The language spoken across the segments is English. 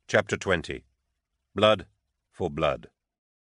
Chapter 20. Blood for Blood.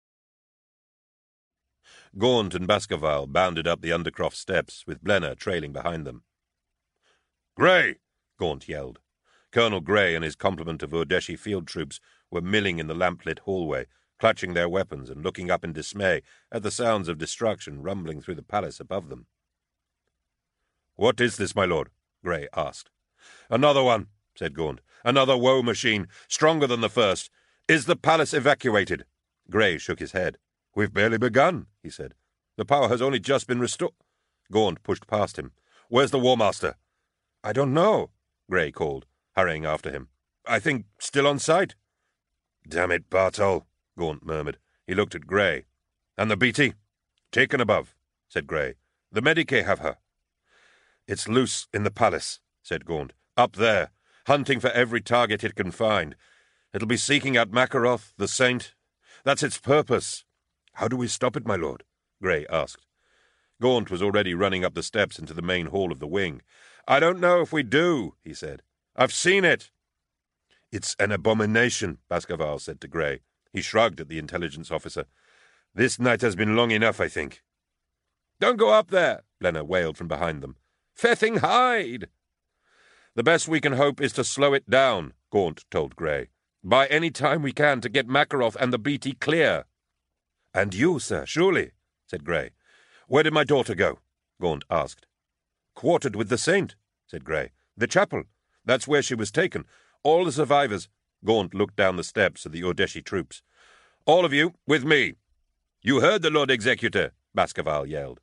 Gaunt and Baskerville bounded up the Undercroft steps, with Blenner trailing behind them. "Grey!" Gaunt yelled. Colonel Grey and his complement of Urdeshi field troops were milling in the lamp-lit hallway, clutching their weapons and looking up in dismay at the sounds of destruction rumbling through the palace above them. "What is this, my lord?" Grey asked. "Another one," said Gaunt. "Another woe machine, stronger than the first. Is the palace evacuated?" Grey shook his head. "We've barely begun," he said. "The power has only just been restored." Gaunt pushed past him. "Where's the War Master?" "I don't know," Grey called, hurrying after him. "I think still on site." "Damn it, Bartol," Gaunt murmured. He looked at Grey. "And the BT?" "Taken above," said Grey. "The Medicae have her." "It's loose in the palace," said Gaunt. "Up there, hunting for every target it can find. It'll be seeking out Makaroth, the Saint. That's its purpose." "How do we stop it, my lord?" Grey asked. Gaunt was already running up the steps into the main hall of the wing. "I don't know if we do," he said. "I've seen it." "It's an abomination," Baskerville said to Grey. He shrugged at the intelligence officer. "This night has been long enough, I think." "Don't go up there," Blenner wailed from behind them. "Fething hide!" "The best we can hope is to slow it down," Gaunt told Grey. "Buy any time we can to get Makaroth and the BT clear." "And you, sir, surely," said Grey. "Where did my daughter go?" Gaunt asked. "Quartered with the Saint," said Grey. "The chapel. That's where she was taken. All the survivors—" Gaunt looked down the steps at the Urdeshi troops. "All of you, with me." "You heard the Lord Executor," Baskerville yelled.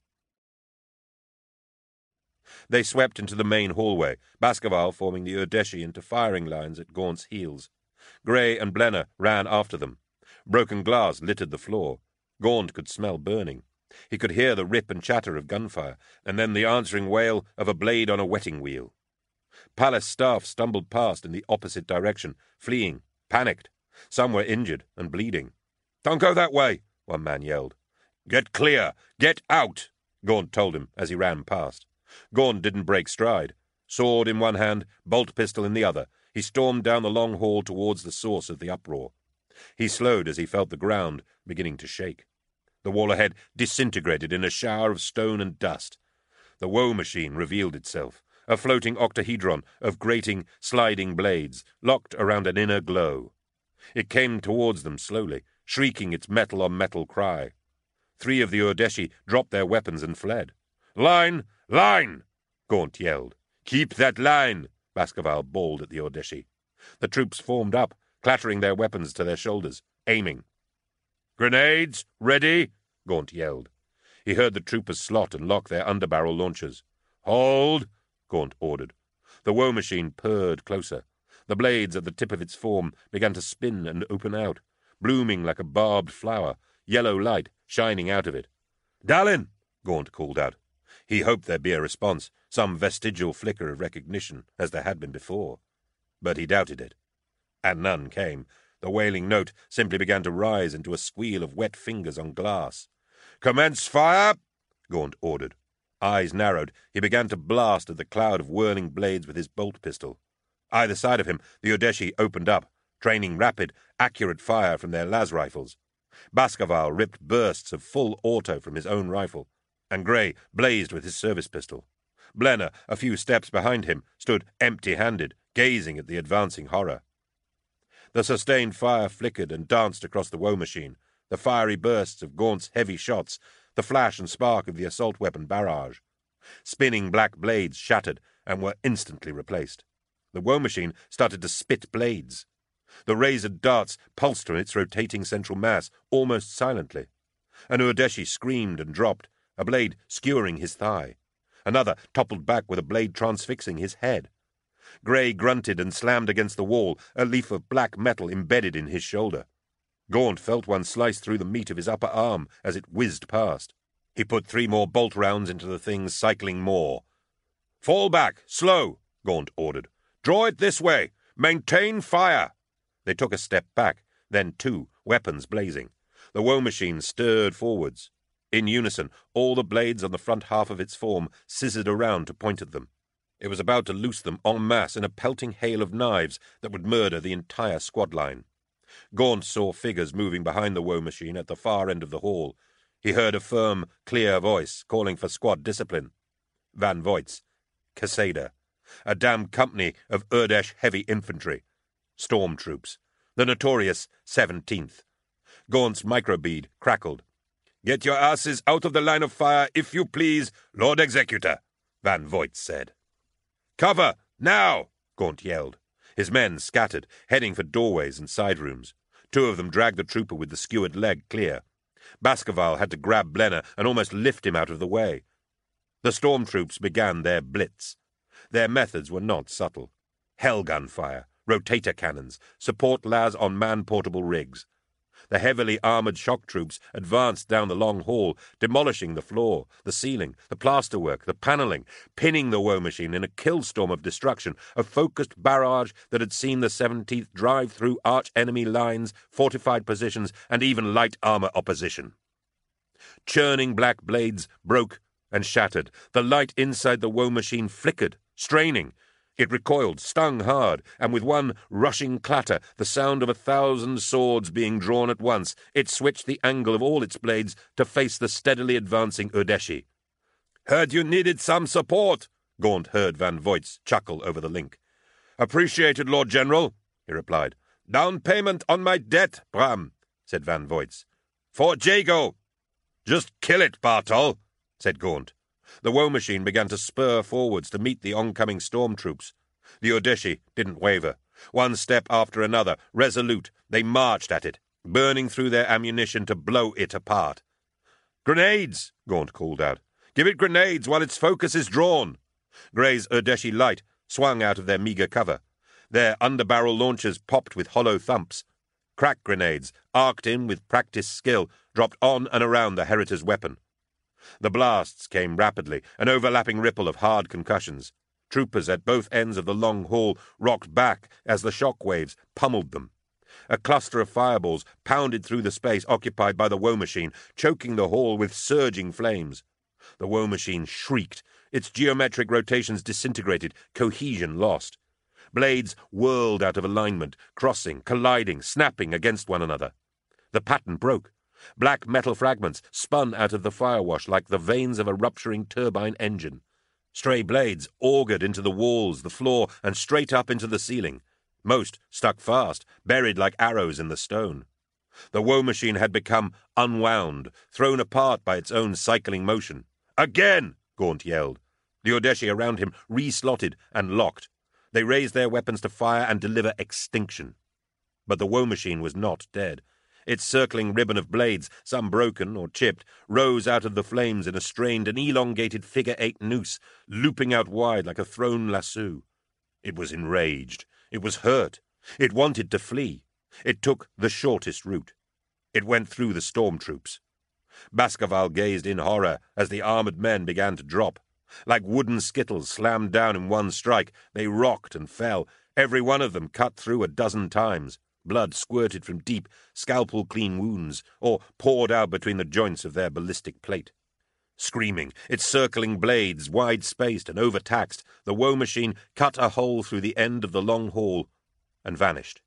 They swept into the main hallway, Baskerville forming the Urdeshi into firing lines at Gaunt's heels. Grey and Blenner ran after them. Broken glass littered the floor. Gaunt could smell burning. He could hear the rip and chatter of gunfire, and then the answering wail of a blade on a wetting wheel. Palace staff stumbled past in the opposite direction, fleeing, panicked. Some were injured and bleeding. "Don't go that way," one man yelled. "Get clear! Get out!" Gaunt told him as he ran past. Gaunt didn't break stride. Sword in one hand, bolt pistol in the other, he stormed down the long hall towards the source of the uproar. He slowed as he felt the ground beginning to shake. The wall ahead disintegrated in a shower of stone and dust. The woe machine revealed itself, a floating octahedron of grating, sliding blades, locked around an inner glow. It came towards them slowly, shrieking its metal-on-metal cry. 3 of the Urdeshi dropped their weapons and fled. "Line! Line!" Gaunt yelled. "Keep that line!" Baskerville bawled at the Urdeshi. The troops formed up, clattering their weapons to their shoulders, aiming. "Grenades! Ready!" Gaunt yelled. He heard the troopers slot and lock their underbarrel launchers. "Hold!" Gaunt ordered. The woe machine purred closer. The blades at the tip of its form began to spin and open out, blooming like a barbed flower, yellow light shining out of it. "Dallin!" Gaunt called out. He hoped there'd be a response, some vestigial flicker of recognition, as there had been before. But he doubted it. And none came. The wailing note simply began to rise into a squeal of wet fingers on glass. "Commence fire!" Gaunt ordered. Eyes narrowed, he began to blast at the cloud of whirling blades with his bolt pistol. Either side of him, the Urdeshi opened up, training rapid, accurate fire from their las rifles. Baskerville ripped bursts of full auto from his own rifle, and Grey blazed with his service pistol. Blenner, a few steps behind him, stood empty-handed, gazing at the advancing horror. The sustained fire flickered and danced across the woe machine, the fiery bursts of Gaunt's heavy shots, the flash and spark of the assault weapon barrage. Spinning black blades shattered and were instantly replaced. The woe machine started to spit blades. The razored darts pulsed from its rotating central mass almost silently. An Urdeshi screamed and dropped, a blade skewering his thigh. Another toppled back with a blade transfixing his head. Grey grunted and slammed against the wall, a leaf of black metal embedded in his shoulder. Gaunt felt one slice through the meat of his upper arm as it whizzed past. He put 3 more bolt rounds into the thing, cycling more. "Fall back, slow," Gaunt ordered. "Draw it this way. Maintain fire." They took a step back, then 2, weapons blazing. The woe machine stirred forwards. In unison, all the blades on the front half of its form scissored around to point at them. It was about to loose them en masse in a pelting hail of knives that would murder the entire squad line. Gaunt saw figures moving behind the woe machine at the far end of the hall. He heard a firm, clear voice calling for squad discipline. Van Voigt's. Casada. A damned company of Urdesh heavy infantry. Storm troops. The notorious 17th. Gaunt's microbead crackled. "Get your asses out of the line of fire, if you please, Lord Executor," Van Voigt said. "Cover, now!" Gaunt yelled. His men scattered, heading for doorways and side rooms. Two of them dragged the trooper with the skewered leg clear. Baskerville had to grab Blenner and almost lift him out of the way. The storm troops began their blitz. Their methods were not subtle. Hellgun fire, rotator cannons, support las on man-portable rigs. The heavily armoured shock troops advanced down the long hall, demolishing the floor, the ceiling, the plasterwork, the panelling, pinning the woe machine in a killstorm of destruction, a focused barrage that had seen the 17th drive through arch-enemy lines, fortified positions, and even light armour opposition. Churning black blades broke and shattered. The light inside the woe machine flickered, straining. It recoiled, stung hard, and with one rushing clatter, the sound of 1,000 swords being drawn at once, it switched the angle of all its blades to face the steadily advancing Urdeshi. "Heard you needed some support," Gaunt heard Van Voigt's chuckle over the link. "Appreciated, Lord General," he replied. "Down payment on my debt, Bram," said Van Voigt's. "For Jago." "Just kill it, Bartol," said Gaunt. The woe machine began to spur forwards to meet the oncoming storm troops. The Urdeshi didn't waver. One step after another, resolute, they marched at it, burning through their ammunition to blow it apart. "Grenades!" Gaunt called out. "Give it grenades while its focus is drawn." Gray's Urdeshi light swung out of their meagre cover. Their underbarrel launchers popped with hollow thumps. Crack grenades, arced in with practiced skill, dropped on and around the Heritor's weapon. The blasts came rapidly, an overlapping ripple of hard concussions. Troopers at both ends of the long hall rocked back as the shock waves pummeled them. A cluster of fireballs pounded through the space occupied by the woe machine, choking the hall with surging flames. The woe machine shrieked. Its geometric rotations disintegrated, cohesion lost. Blades whirled out of alignment, crossing, colliding, snapping against one another. The pattern broke. Black metal fragments spun out of the firewash like the vanes of a rupturing turbine engine. Stray blades augured into the walls, the floor, and straight up into the ceiling. Most stuck fast, buried like arrows in the stone. The woe machine had become unwound, thrown apart by its own cycling motion. "Again!" Gaunt yelled. The Urdeshi around him re-slotted and locked. They raised their weapons to fire and deliver extinction. But the woe machine was not dead. Its circling ribbon of blades, some broken or chipped, rose out of the flames in a strained and elongated figure-8 noose, looping out wide like a thrown lasso. It was enraged. It was hurt. It wanted to flee. It took the shortest route. It went through the storm troops. Baskerville gazed in horror as the armoured men began to drop. Like wooden skittles slammed down in one strike, they rocked and fell, every one of them cut through a dozen times. Blood squirted from deep, scalpel-clean wounds, or poured out between the joints of their ballistic plate. Screaming, its circling blades wide-spaced and overtaxed, the woe machine cut a hole through the end of the long hall and vanished.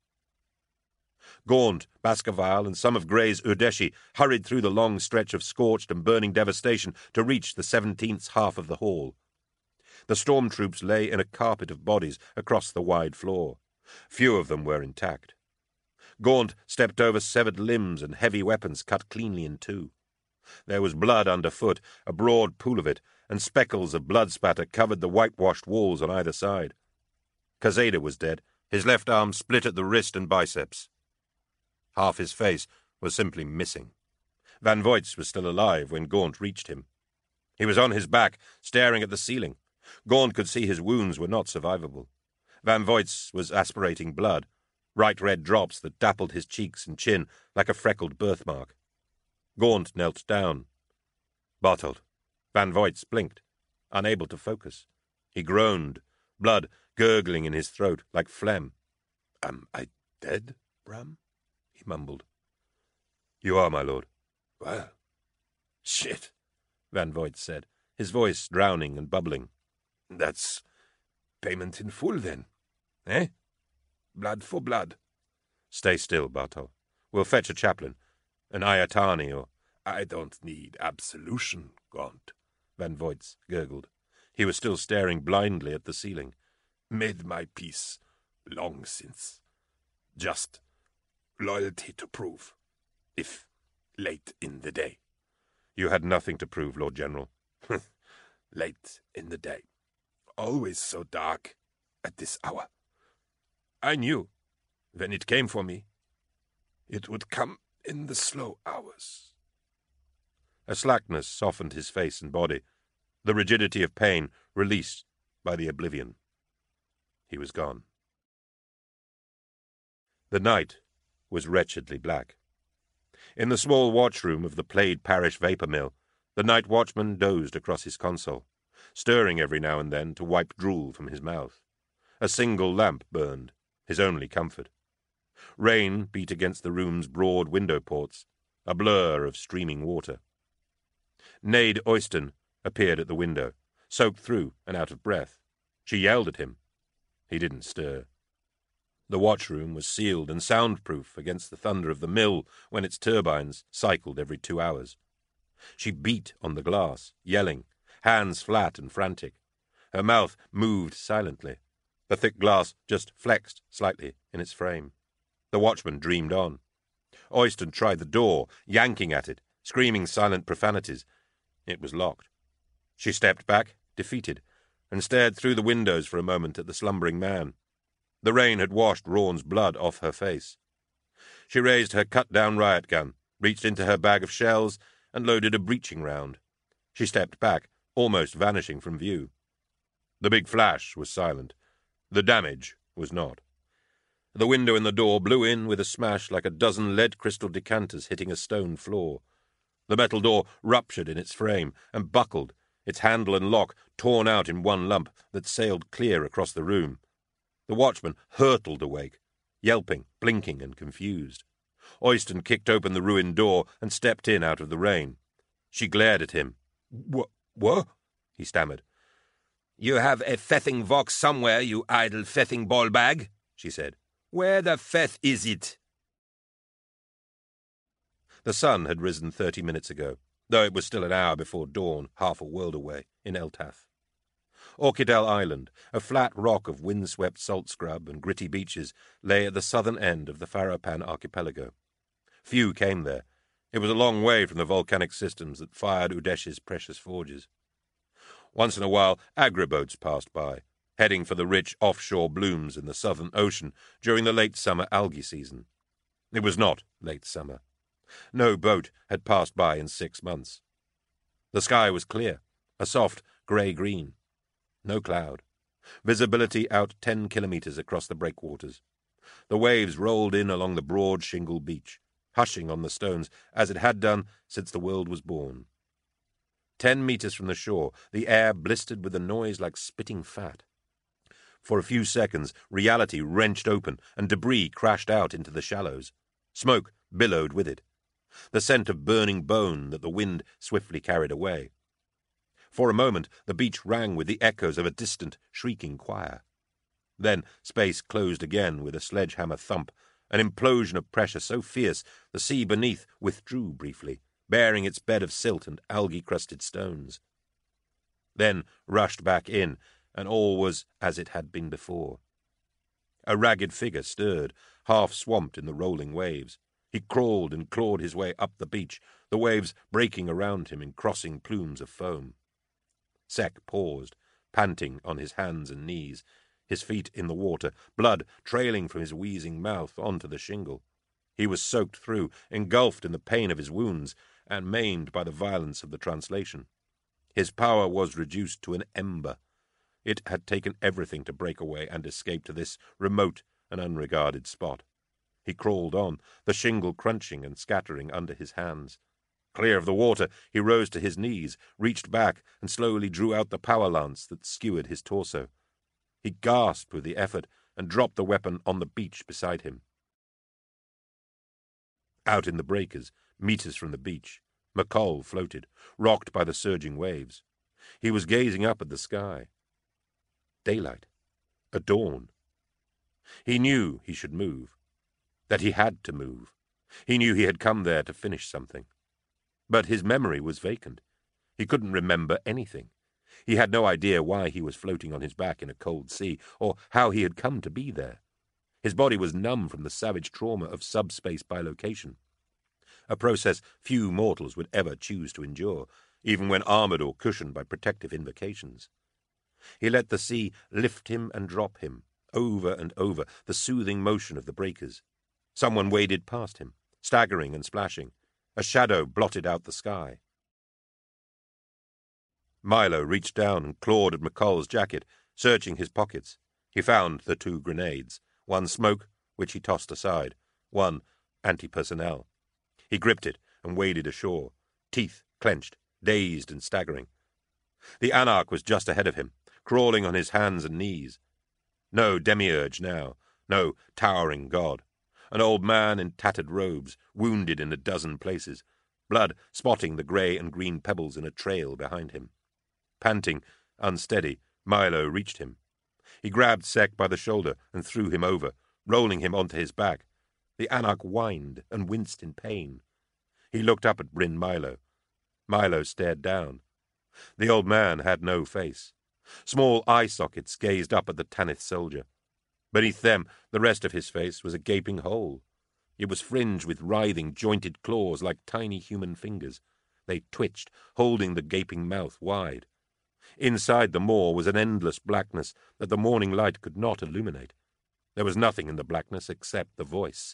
Gaunt, Baskerville, and some of Gray's Urdeshi hurried through the long stretch of scorched and burning devastation to reach the 17th's half of the hall. The storm troops lay in a carpet of bodies across the wide floor. Few of them were intact. Gaunt stepped over severed limbs and heavy weapons cut cleanly in two. There was blood underfoot, a broad pool of it, and speckles of blood spatter covered the whitewashed walls on either side. Casada was dead, his left arm split at the wrist and biceps. Half his face was simply missing. Van Voigt's was still alive when Gaunt reached him. He was on his back, staring at the ceiling. Gaunt could see his wounds were not survivable. Van Voigt's was aspirating blood, bright red drops that dappled his cheeks and chin like a freckled birthmark. Gaunt knelt down. Barthold. Van Voigt's blinked, unable to focus. He groaned, blood gurgling in his throat like phlegm. "Am I dead, Bram?" he mumbled. "You are, my lord." "Well, shit," Van Voigt said, his voice drowning and bubbling. "That's Payment in full, then. Eh? Blood for blood. Stay still, Bartol. We'll fetch a chaplain. An Ayatani or... I don't need absolution, Gaunt, Van Voits gurgled. He was still staring blindly at the ceiling. Made my peace long since. Just loyalty to prove, if late in the day. You had nothing to prove, Lord General. Late in the day. Always so dark at this hour. I knew, when it came for me, it would come in the slow hours. A slackness softened his face and body, the rigidity of pain released by the oblivion. He was gone. The night was wretchedly black. In the small watchroom of the Plaid Parish vapour mill, the night watchman dozed across his console, stirring every now and then to wipe drool from his mouth. A single lamp burned, his only comfort. Rain beat against the room's broad window ports, a blur of streaming water. Nade Oyston appeared at the window, soaked through and out of breath. She yelled at him. He didn't stir. The watchroom was sealed and soundproof against the thunder of the mill when its turbines cycled every 2 hours. She beat on the glass, yelling, hands flat and frantic. Her mouth moved silently. The thick glass just flexed slightly in its frame. The watchman dreamed on. Oyston tried the door, yanking at it, screaming silent profanities. It was locked. She stepped back, defeated, and stared through the windows for a moment at the slumbering man. The rain had washed Rawn's blood off her face. She raised her cut-down riot gun, reached into her bag of shells, and loaded a breaching round. She stepped back, almost vanishing from view. The big flash was silent. The damage was not. The window in the door blew in with a smash like a dozen lead-crystal decanters hitting a stone floor. The metal door ruptured in its frame and buckled, its handle and lock torn out in one lump that sailed clear across the room. The watchman hurtled awake, yelping, blinking, and confused. Oyston kicked open the ruined door and stepped in out of the rain. She glared at him. What? He stammered. You have a fething vox somewhere, you idle fething ball-bag, she said. Where the feth is it? The sun had risen 30 minutes ago, though it was still an hour before dawn, half a world away, in Eltath. Orchidel Island, a flat rock of wind-swept salt scrub and gritty beaches, lay at the southern end of the Farapan archipelago. Few came there. It was a long way from the volcanic systems that fired Udesh's precious forges. Once in a while, agriboats passed by, heading for the rich offshore blooms in the Southern Ocean during the late summer algae season. It was not late summer. No boat had passed by in 6 months. The sky was clear, a soft grey-green. No cloud. Visibility out 10 kilometres across the breakwaters. The waves rolled in along the broad shingle beach, hushing on the stones as it had done since the world was born. 10 metres from the shore, the air blistered with a noise like spitting fat. For a few seconds, reality wrenched open and debris crashed out into the shallows. Smoke billowed with it. The scent of burning bone that the wind swiftly carried away. For a moment, the beach rang with the echoes of a distant, shrieking choir. Then space closed again with a sledgehammer thump, an implosion of pressure so fierce the sea beneath withdrew briefly, bearing its bed of silt and algae-crusted stones. Then rushed back in, and all was as it had been before. A ragged figure stirred, half swamped in the rolling waves. He crawled and clawed his way up the beach, the waves breaking around him in crossing plumes of foam. Sek paused, panting on his hands and knees, his feet in the water, blood trailing from his wheezing mouth onto the shingle. He was soaked through, engulfed in the pain of his wounds, and maimed by the violence of the translation. His power was reduced to an ember. It had taken everything to break away and escape to this remote and unregarded spot. He crawled on, the shingle crunching and scattering under his hands. Clear of the water, he rose to his knees, reached back, and slowly drew out the power lance that skewered his torso. He gasped with the effort and dropped the weapon on the beach beside him. Out in the breakers, meters from the beach, McColl floated, rocked by the surging waves. He was gazing up at the sky. Daylight. A dawn. He knew he should move, that he had to move. He knew he had come there to finish something. But his memory was vacant. He couldn't remember anything. He had no idea why he was floating on his back in a cold sea, or how he had come to be there. His body was numb from the savage trauma of subspace bilocation, a process few mortals would ever choose to endure, even when armored or cushioned by protective invocations. He let the sea lift him and drop him, over and over, the soothing motion of the breakers. Someone waded past him, staggering and splashing. A shadow blotted out the sky. Milo reached down and clawed at McCall's jacket, searching his pockets. He found the 2 grenades, one smoke, which he tossed aside, one anti-personnel. He gripped it and waded ashore, teeth clenched, dazed and staggering. The Anarch was just ahead of him, crawling on his hands and knees. No demiurge now, no towering god. An old man in tattered robes, wounded in a dozen places, blood spotting the grey and green pebbles in a trail behind him. Panting, unsteady, Milo reached him. He grabbed Sek by the shoulder and threw him over, rolling him onto his back. The Anarch whined and winced in pain. He looked up at Bryn Milo. Milo stared down. The old man had no face. Small eye sockets gazed up at the Tanith soldier. Beneath them, the rest of his face was a gaping hole. It was fringed with writhing, jointed claws like tiny human fingers. They twitched, holding the gaping mouth wide. Inside the maw was an endless blackness that the morning light could not illuminate. There was nothing in the blackness except the voice.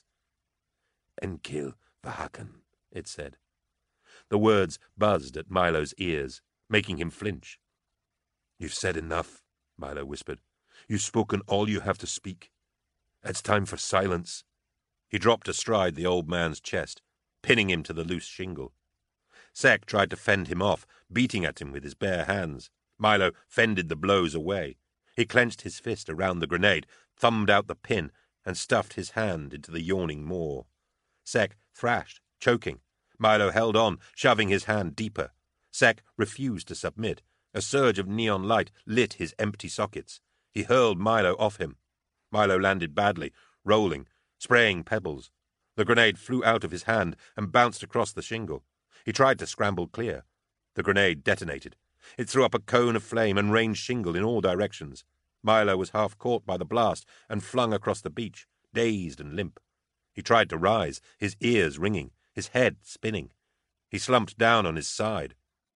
"Enkil Vahakon," it said. The words buzzed at Milo's ears, making him flinch. "You've said enough," Milo whispered. "You've spoken all you have to speak. It's time for silence." He dropped astride the old man's chest, pinning him to the loose shingle. Sek tried to fend him off, beating at him with his bare hands. Milo fended the blows away. He clenched his fist around the grenade, thumbed out the pin, and stuffed his hand into the yawning maw. Sek thrashed, choking. Milo held on, shoving his hand deeper. Sek refused to submit. A surge of neon light lit his empty sockets. He hurled Milo off him. Milo landed badly, rolling, spraying pebbles. The grenade flew out of his hand and bounced across the shingle. He tried to scramble clear. The grenade detonated. It threw up a cone of flame and rained shingle in all directions. Milo was half caught by the blast and flung across the beach, dazed and limp. He tried to rise, his ears ringing, his head spinning. He slumped down on his side.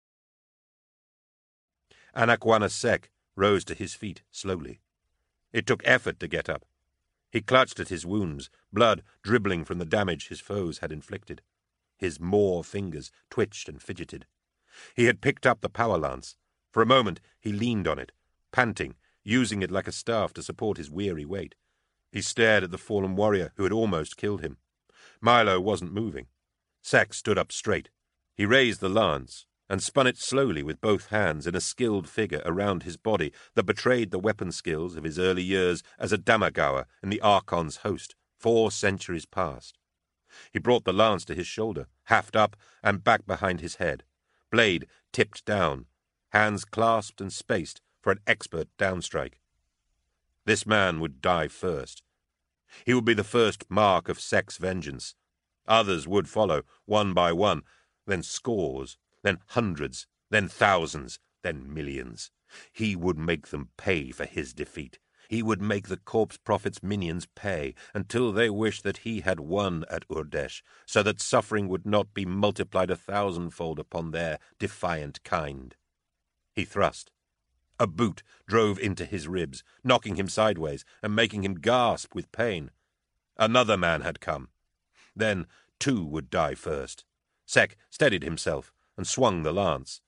Anakwana Sek rose to his feet slowly. It took effort to get up. He clutched at his wounds, blood dribbling from the damage his foes had inflicted. His maw fingers twitched and fidgeted. He had picked up the power lance. For a moment he leaned on it, panting, using it like a staff to support his weary weight. He stared at the fallen warrior who had almost killed him. Milo wasn't moving. Sek stood up straight. He raised the lance and spun it slowly with both hands in a skilled figure around his body that betrayed the weapon skills of his early years as a Damagawa in the Archon's host, 4 centuries past. He brought the lance to his shoulder, haft up and back behind his head. Blade tipped down, hands clasped and spaced for an expert downstrike. This man would die first. He would be the first mark of Sek's vengeance. Others would follow, one by one, then scores, then hundreds, then thousands, then millions. He would make them pay for his defeat. He would make the Corpse Prophet's minions pay until they wished that he had won at Urdesh, so that suffering would not be multiplied 1,000-fold upon their defiant kind. He thrust. A boot drove into his ribs, knocking him sideways and making him gasp with pain. Another man had come. Then 2 would die first. Sek steadied himself and swung the lance.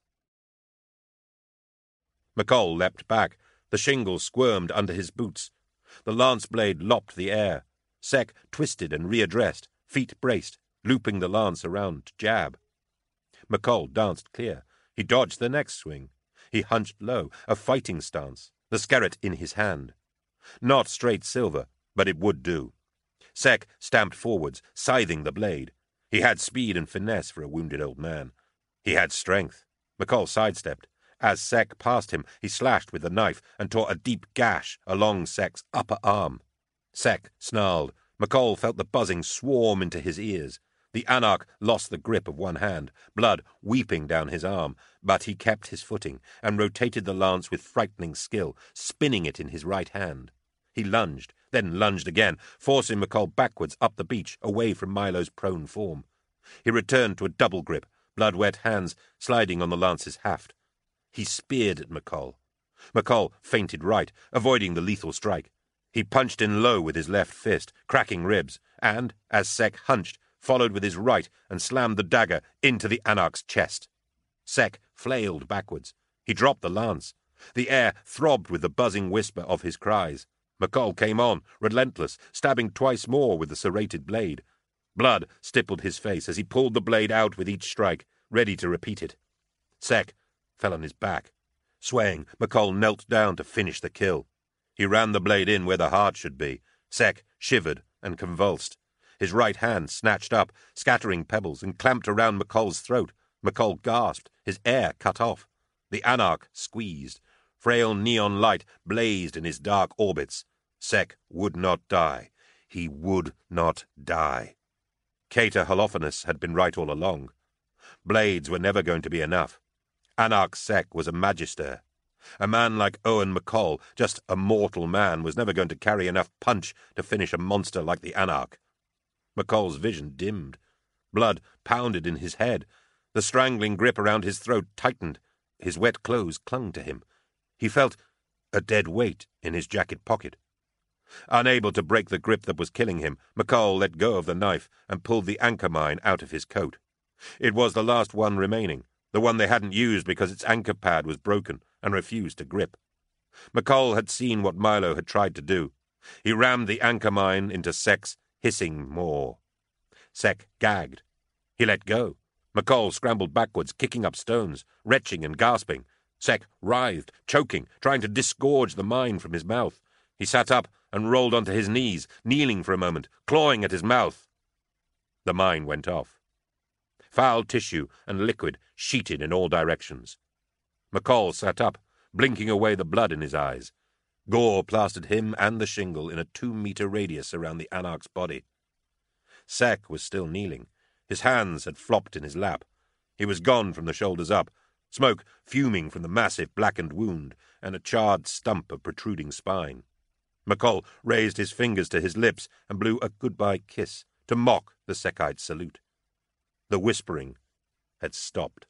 McCall leapt back. The shingle squirmed under his boots. The lance blade lopped the air. Sek twisted and readdressed, feet braced, looping the lance around to jab. McCall danced clear. He dodged the next swing. He hunched low, a fighting stance, the skerrit in his hand. Not straight silver, but it would do. Sek stamped forwards, scything the blade. He had speed and finesse for a wounded old man. He had strength. McCall sidestepped, As Sek passed him, he slashed with the knife and tore a deep gash along Sek's upper arm. Sek snarled. McCall felt the buzzing swarm into his ears. The Anarch lost the grip of one hand, blood weeping down his arm, but he kept his footing and rotated the lance with frightening skill, spinning it in his right hand. He lunged, then lunged again, forcing McCall backwards up the beach, away from Milo's prone form. He returned to a double grip, blood-wet hands sliding on the lance's haft. He speared at McCall. McCall feinted right, avoiding the lethal strike. He punched in low with his left fist, cracking ribs, and, as Sek hunched, followed with his right and slammed the dagger into the Anarch's chest. Sek flailed backwards. He dropped the lance. The air throbbed with the buzzing whisper of his cries. McCall came on, relentless, stabbing twice more with the serrated blade. Blood stippled his face as he pulled the blade out with each strike, ready to repeat it. Sek fell on his back. Swaying, McCall knelt down to finish the kill. He ran the blade in where the heart should be. Sek shivered and convulsed. His right hand snatched up, scattering pebbles, and clamped around McCall's throat. McCall gasped, his air cut off. The Anarch squeezed. Frail neon light blazed in his dark orbits. Sek would not die. He would not die. Cater Holofernes had been right all along. Blades were never going to be enough. Anarch Sek was a magister. A man like Owen McCall, just a mortal man, was never going to carry enough punch to finish a monster like the Anarch. McCall's vision dimmed. Blood pounded in his head. The strangling grip around his throat tightened. His wet clothes clung to him. He felt a dead weight in his jacket pocket. Unable to break the grip that was killing him, McCall let go of the knife and pulled the anchor mine out of his coat. It was the last one remaining, the one they hadn't used because its anchor pad was broken and refused to grip. McCall had seen what Milo had tried to do. He rammed the anchor mine into Sek's hissing maw. Sek gagged. He let go. McCall scrambled backwards, kicking up stones, retching and gasping. Sek writhed, choking, trying to disgorge the mine from his mouth. He sat up and rolled onto his knees, kneeling for a moment, clawing at his mouth. The mine went off. Foul tissue and liquid sheeted in all directions. McCall sat up, blinking away the blood in his eyes. Gore plastered him and the shingle in a 2-meter radius around the Anarch's body. Sek was still kneeling. His hands had flopped in his lap. He was gone from the shoulders up, smoke fuming from the massive blackened wound and a charred stump of protruding spine. McCall raised his fingers to his lips and blew a goodbye kiss to mock the Sekite salute. The whispering had stopped.